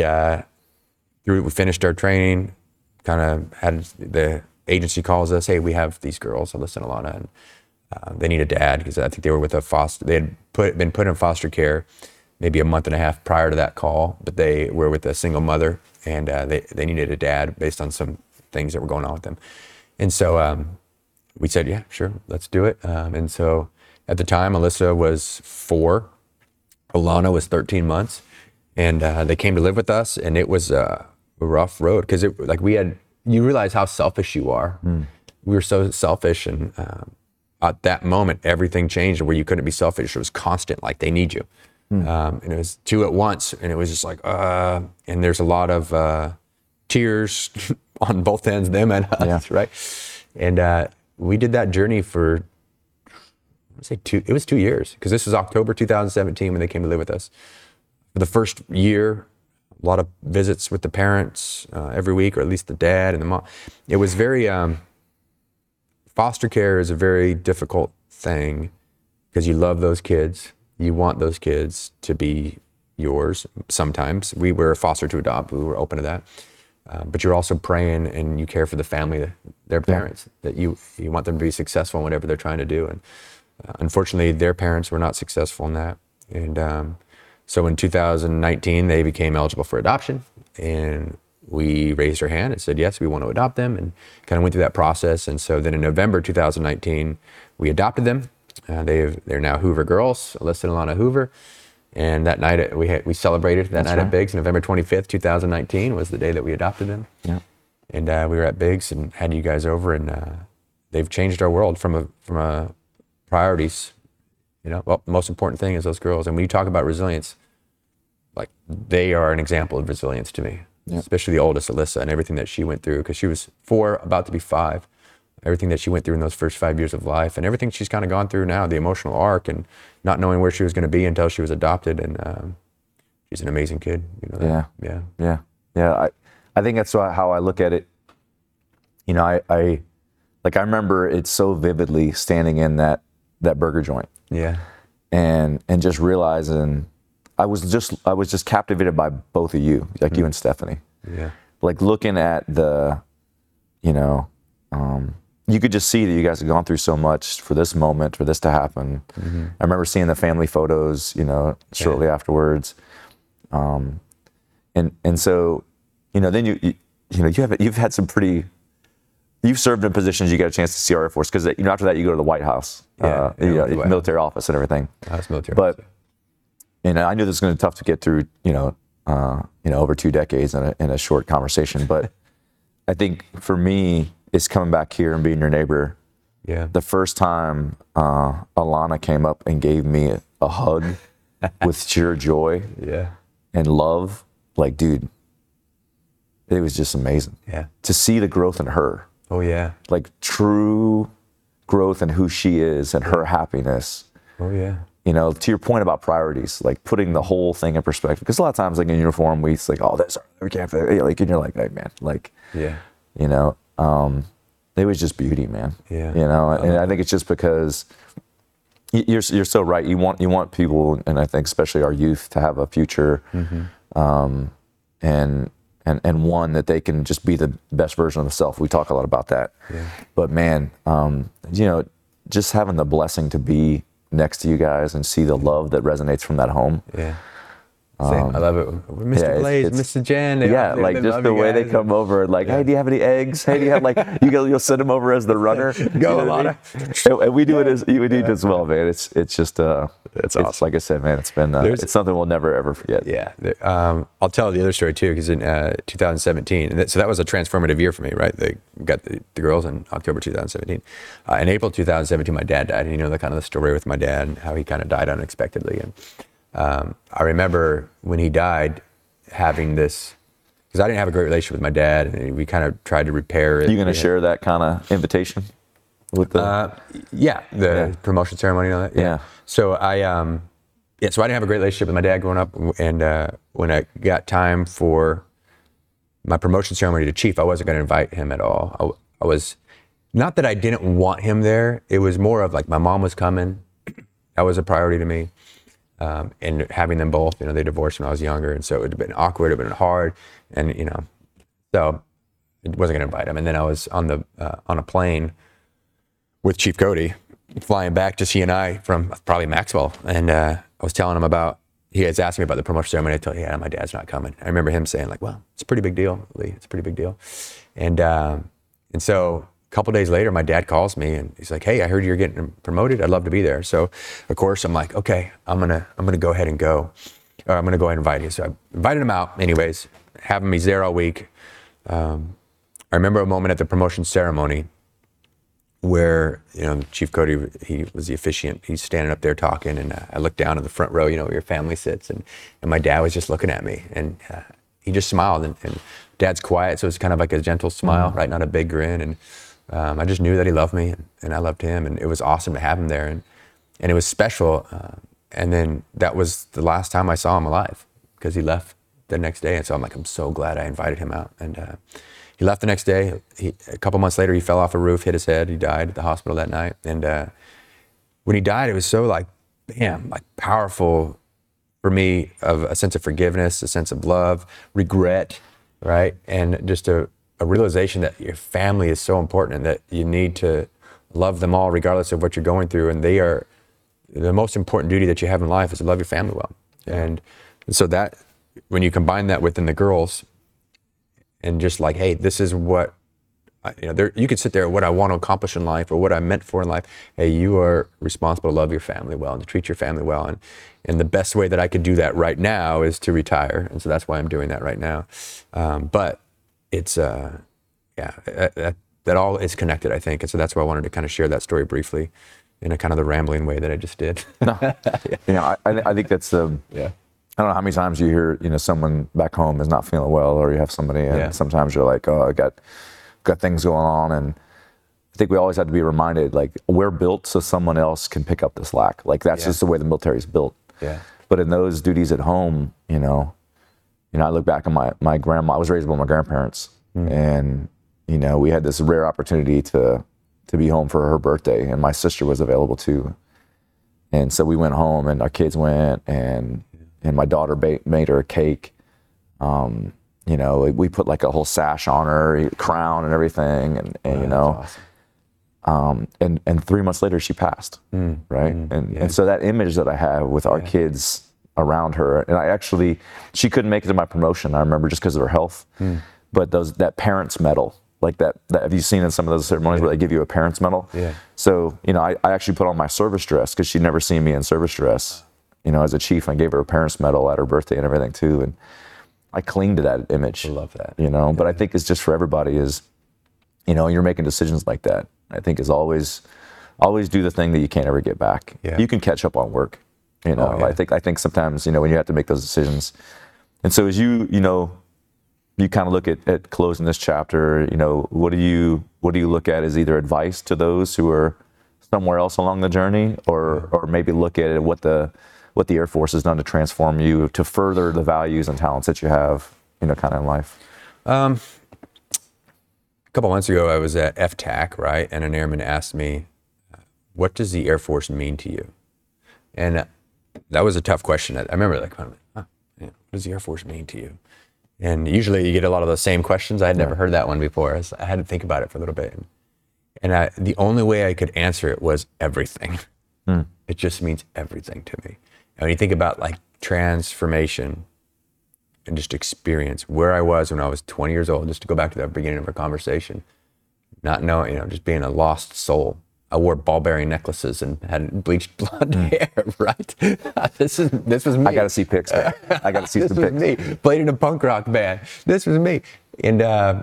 we finished our training, kind of had the agency calls us, hey, we have these girls, Alyssa and Alana, and they need a dad, because I think they were with they had been put in foster care maybe a month and a half prior to that call, but they were with a single mother, and they needed a dad based on some things that were going on with them. And so we said, yeah, sure, let's do it. And so at the time, Alyssa was 4, Alana was 13 months, and they came to live with us, and it was a rough road, because you realize how selfish you are. We were so selfish, and at that moment, everything changed where you couldn't be selfish. It was constant, like they need you. And it was 2 at once, and it was just like, and there's a lot of tears on both ends, them and us, right? And we did that journey for, it was 2 years, because this was October 2017 when they came to live with us. For the first year, a lot of visits with the parents every week, or at least the dad and the mom. It was very, foster care is a very difficult thing, because you love those kids. You want those kids to be yours. Sometimes we were foster to adopt. We were open to that. But you're also praying, and you care for the family, their parents, that you want them to be successful in whatever they're trying to do. And unfortunately, their parents were not successful in that. And so in 2019, they became eligible for adoption, and we raised our hand and said, yes, we want to adopt them, and kind of went through that process. And so then in November 2019, we adopted them. They're now Hoover girls, Alyssa and Alana Hoover. And that night we celebrated that night at Biggs. November 25th, 2019 was the day that we adopted them. Yeah. And we were at Biggs and had you guys over, and they've changed our world from a priorities. Well, the most important thing is those girls. And when you talk about resilience, like, they are an example of resilience to me, especially the oldest, Alyssa, and everything that she went through, because she was 4, about to be 5. Everything that she went through in those first 5 years of life, and everything she's kind of gone through now, the emotional arc, and not knowing where she was going to be until she was adopted. And she's an amazing kid. Yeah. I think that's how I look at it. I remember it so vividly, standing in that burger joint. Yeah. And just realizing I was just captivated by both of you, like you and Stephanie. Yeah. Like, looking at you could just see that you guys have gone through so much for this moment, for this to happen. Mm-hmm. I remember seeing the family photos, shortly afterwards. And so, then you've had some you've served in positions you got a chance to see our Air Force, because after that you go to the White House, military office and everything. That's military. But I knew this was going to be tough to get through, over 2 decades in a short conversation. But I think for me, it's coming back here and being your neighbor. Yeah. The first time Alana came up and gave me a hug with sheer joy and love, like, dude, it was just amazing. Yeah. To see the growth in her, Oh yeah. like true growth in who she is and her happiness. Oh yeah. You know, to your point about priorities, like putting the whole thing in perspective. Because a lot of times, like in uniform, we like, oh, this, we can't, like, and you're like, hey, man, like, Yeah. you know, it was just beauty, man. Yeah. You know, and I think it's just because you're so right. You want people, and I think especially our youth, to have a future, and one that they can just be the best version of themselves. We talk a lot about that. Yeah. But man, you know, just having the blessing to be next to you guys and see the love that resonates from that home. Yeah. Same. I love it. Mr. Yeah, Blaze, Mr. Jen. They like just love the you way they guys. come over, like, hey, do you have any eggs? Hey, do you have like, you'll send them over as the runner. Go, You know what I Alana. mean? And we do it as you would as well, man. It's just it's awesome. like I said, man. It's been it's something we'll never ever forget. Yeah. I'll tell the other story too, because in 2017, so that was a transformative year for me, right? They got the girls in October 2017. In April 2017, my dad died. And you know the kind of the story with my dad and how he kind of died unexpectedly. And I remember when he died having this, because I didn't have a great relationship with my dad, and we kind of tried to repair it. You gonna share that kind of invitation with the? The promotion ceremony and all that. Yeah. So so I didn't have a great relationship with my dad growing up, and when I got time for my promotion ceremony to chief, I wasn't going to invite him at all. I was, not that I didn't want him there. It was more of like my mom was coming. That was a priority to me. And having them both, you know, they divorced when I was younger, and so it would have been awkward, it would have been hard, and you know, so I wasn't going to invite him. And then I was on a plane with Chief Cody, flying back to CNI from probably Maxwell, and I was telling him about, he has asked me about the promotion ceremony. I told him, yeah, my dad's not coming. I remember him saying like, well, it's a pretty big deal, Lee. It's a pretty big deal. And so a couple days later, my dad calls me and he's like, hey, I heard you're getting promoted. I'd love to be there. So of course I'm like, okay, I'm gonna go ahead and go. Or I'm gonna go ahead and invite you. So I invited him out anyways, have him, he's there all week. I remember a moment at the promotion ceremony where, you know, Chief Cody, he was the officiant. He's standing up there talking, and I looked down in the front row, you know, where your family sits, and my dad was just looking at me, and he just smiled, and Dad's quiet, so it's kind of like a gentle smile, right? Not a big grin, and I just knew that he loved me, and I loved him, and it was awesome to have him there, and it was special. And then that was the last time I saw him alive, because he left the next day, and so I'm like, I'm so glad I invited him out. And he left the next day. A couple months later, he fell off a roof, hit his head. He died at the hospital that night. And when he died, it was so like, bam, like powerful for me, of a sense of forgiveness, a sense of love, regret, right? And just a realization that your family is so important, and that you need to love them all regardless of what you're going through. And they are the most important duty that you have in life, is to love your family well. And so that, when you combine that within the girls, and just like, hey, this is what, you know, you could sit there, what I want to accomplish in life, or what I'm meant for in life. Hey, you are responsible to love your family well and to treat your family well. And the best way that I could do that right now is to retire. And so that's why I'm doing that right now. But it's, that all is connected, I think. And so that's why I wanted to kind of share that story briefly in a kind of the rambling way that I just did. No. You know, I think that's I don't know how many times you hear, you know, someone back home is not feeling well, or you have somebody, and sometimes you're like, oh, I got things going on. And I think we always have to be reminded, like, we're built so someone else can pick up the slack. Like, that's just the way the military is built. Yeah. But in those duties at home, you know, I look back on my grandma. I was raised by my grandparents, and you know, we had this rare opportunity to be home for her birthday, and my sister was available too. And so we went home, and our kids went, and my daughter made her a cake. You know, we put like a whole sash on her, crown and everything, and you know, awesome. And 3 months later she passed, right? And so that image that I have with our kids around her, and she couldn't make it to my promotion, I remember, just because of her health. But that parents medal, like that have you seen in some of those ceremonies where they give you a parents medal? Yeah. So, you know, I actually put on my service dress, because she'd never seen me in service dress, you know, as a chief. I gave her a parents medal at her birthday and everything too. And I cling to that image. I love that. You know, but I think it's just for everybody is, you know, you're making decisions like that, I think is always do the thing that you can't ever get back. Yeah. You can catch up on work. You know, I think sometimes, you know, when you have to make those decisions. And so as you know, you kind of look at closing this chapter, what do you look at as either advice to those who are somewhere else along the journey, or maybe look at it, what the Air Force has done to transform you, to further the values and talents that you have, kind of in life? A couple months ago, I was at FTAC, right? And an airman asked me, what does the Air Force mean to you? And that was a tough question. I remember what does the Air Force mean to you? And usually you get a lot of the same questions. I had never heard that one before. I had to think about it for a little bit. And the only way I could answer it was everything. It just means everything to me. And when you think about like transformation and just experience, where I was when I was 20 years old, just to go back to the beginning of our conversation, not knowing, just being a lost soul. I wore ball-bearing necklaces and had bleached blonde hair, right? This was me. I got to see pics, man. I got to see some pics. This was me. Played in a punk rock band. This was me. And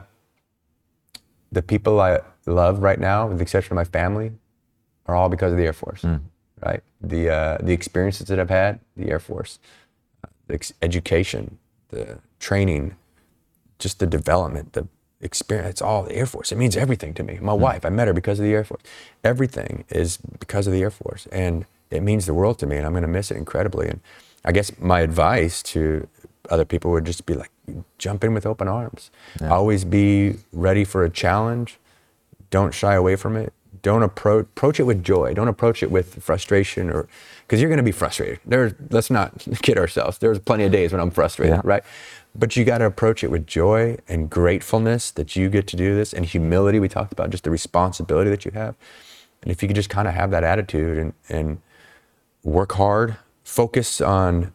the people I love right now, with the exception of my family, are all because of the Air Force, right? The experiences that I've had, the Air Force, the education, the training, just the development, the experience, it's all the Air Force. It means everything to me. My wife, I met her because of the Air Force. Everything is because of the Air Force, and it means the world to me, and I'm going to miss it incredibly. And I guess my advice to other people would just be like, jump in with open arms. Always be ready for a challenge. Don't shy away from it. Don't approach it with joy. Don't approach it with frustration, because you're going to be frustrated. Let's not kid ourselves. There's plenty of days when I'm frustrated, right? But you got to approach it with joy and gratefulness that you get to do this, and humility. We talked about just the responsibility that you have. And if you could just kind of have that attitude and work hard, focus on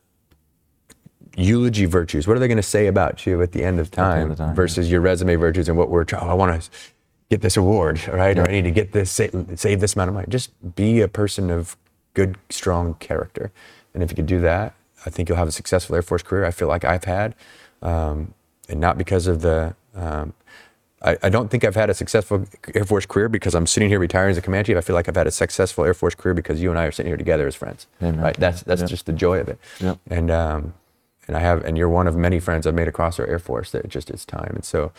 eulogy virtues. What are they going to say about you at the end of time, versus your resume virtues and what I want to get this award, right? Or I need to get this, save this amount of money. Just be a person of good, strong character. And if you could do that, I think you'll have a successful Air Force career. I feel like I've had, and not because of I don't think I've had a successful Air Force career because I'm sitting here retiring as a command chief. I feel like I've had a successful Air Force career because you and I are sitting here together as friends, right? That's just the joy of it. And you're one of many friends I've made across our Air Force that it's time. And so,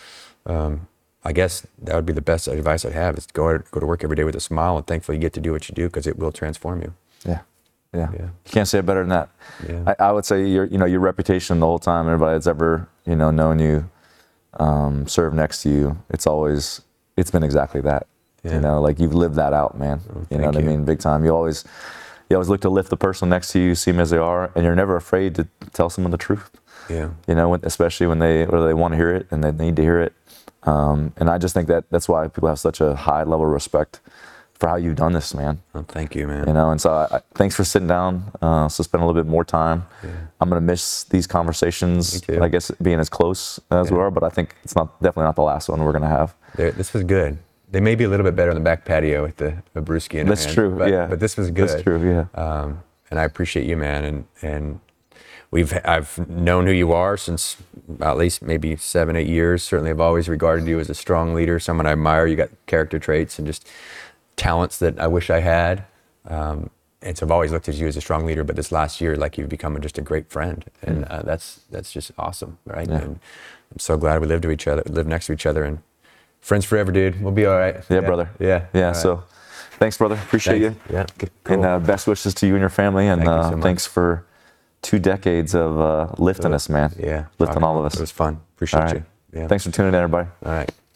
I guess that would be the best advice I'd have, is go to work every day with a smile, and thankfully you get to do what you do, because it will transform you. Yeah. You can't say it better than that. I would say your reputation the whole time, everybody that's ever, known you, served next to you, it's been exactly that. Like you've lived that out, man. You know what I mean? Big time. You always look to lift the person next to you, see them as they are, and you're never afraid to tell someone the truth. Especially when they want to hear it and they need to hear it. And I just think that's why people have such a high level of respect for how you've done this, man. Oh, thank you, man. And so thanks for sitting down, so spend a little bit more time. I'm going to miss these conversations, I guess, being as close as we are, but I think it's definitely not the last one we're going to have. This was good. They may be a little bit better on the back patio with the brewski in That's hand, true, but this was good. That's true, and I appreciate you, man, and I've known who you are since at least maybe 7-8 years. Certainly I've always regarded you as a strong leader, someone I admire. You got character traits and just talents that I wish I had. And so I've always looked at you as a strong leader, but this last year, like, you've become just a great friend. And that's just awesome, right? And I'm so glad we live next to each other, and friends forever, dude. We'll be all right. Yeah, brother. Yeah. So thanks, brother. Appreciate you. Yeah. Cool. And best wishes to you and your family. And Thank you so much. Thanks for 2 decades of lifting us, man. Yeah. Lifting all of us. It was fun. Appreciate you. Yeah. Thanks for tuning in, everybody. All right.